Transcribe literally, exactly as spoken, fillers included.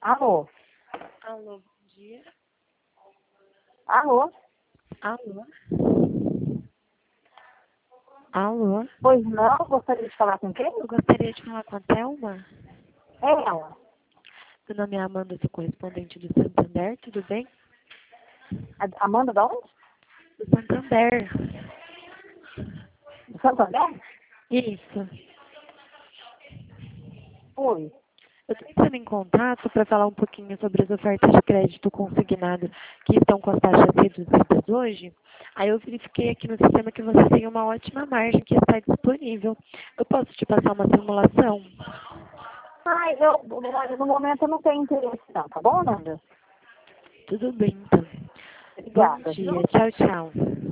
Alô? Alô, bom dia. Alô? Alô? Alô? Pois não, gostaria de falar com quem? Eu gostaria de falar com a Thelma. É ela. Meu nome é Amanda, sou correspondente do Santander, tudo bem? A- Amanda da onde? Do Santander. Do Santander? Isso. Oi. Eu estou entrando em contato para falar um pouquinho sobre as ofertas de crédito consignado que estão com as taxas reduzidas hoje. Aí eu verifiquei aqui no sistema que você tem uma ótima margem que está disponível. Eu posso te passar uma simulação? Ai, eu, olha, no momento eu não tenho interesse não, tá bom, Amanda? Tudo bem, então. Bom Obrigada, dia. viu? Tchau, tchau.